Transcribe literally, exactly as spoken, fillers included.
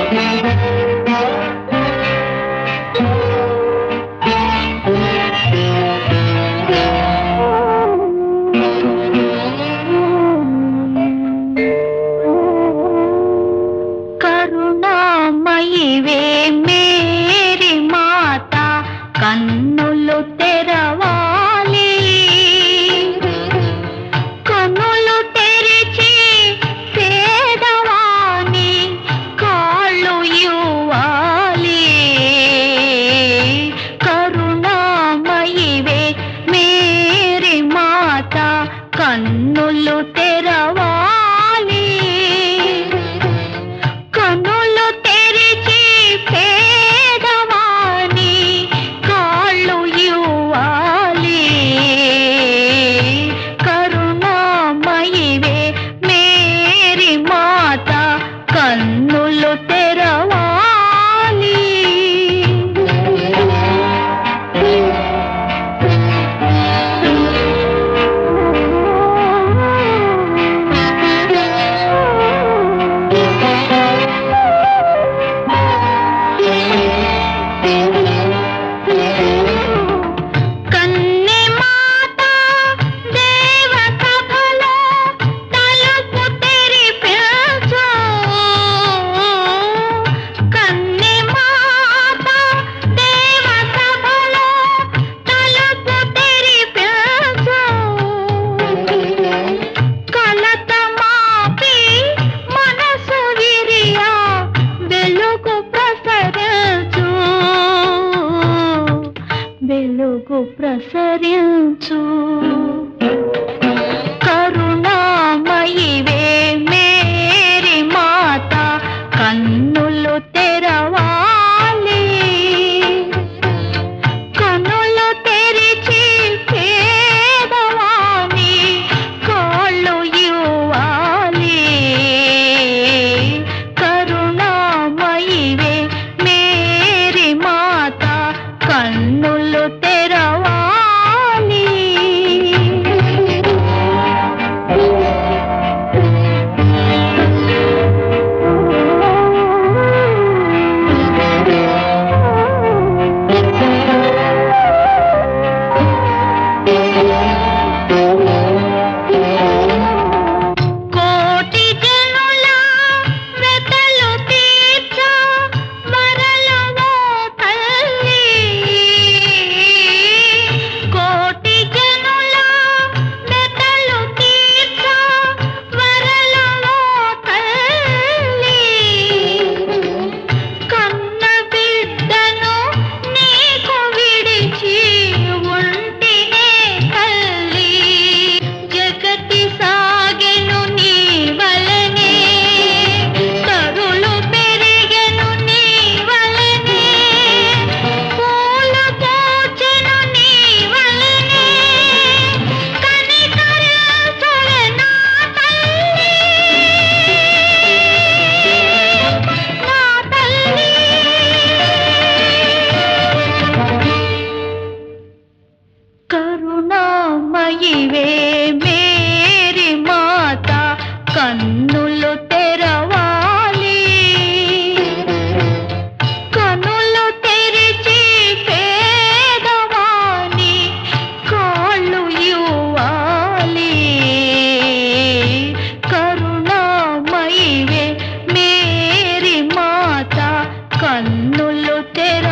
కరుణామయివే Mary మాత కన్నులు తెరవాలి, కన్నులు తెరిచి పేదవాని కాళ్ళు ఇవ్వాలి. కరుణామయివే మేరీ మాత కన్నులు తెరవాలి, కన్నులు తెరిచి పేదవాని కాళ్ళు ఇవ్వాలి. కరుణామయివే మేరీ మాత కన్నులు తెరవాలి. కన్నె మాత దేవసభలో తలుపు తెరిపించు, కన్నె మాత దేవసభలో తలుపు తెరిపించు. కలత మాపి మనసు విరియా వెలుగు ప్రసరించు, వెలుగు ప్రసరించు. కరుణామయివే మేరీ మాత కన్నులు తెరవాలి, కన్నులు తెరిచి పేదవాని కాళ్ళు ఇవ్వాలి. కరుణామయివే మేరీ మాత కన్నులు తెరవాలి. కోటి జనుల వెతలు తీర్చ వరలవో తల్లి, కోటి జనుల వెతలు తీర్చ వరలవో తల్లి. కన్న బిడ్డను నీకు విడిచి ఉంటినే తల్లి, జగతి సాగెను నీ వలనే, తరులు పెరిగెను నీ వలనే, పూలు పూచెను నీ వలనే, కనికరించువే నా తల్లి, నా తల్లి. కరుణామయివే మేరీ మాత కన్నులు తెరవాలి, కన్నులు తెరిచి పేదవాని కాళ్ళు ఇవ్వాలి. కరుణామయివే మేరీ మాత కన్నులు తెర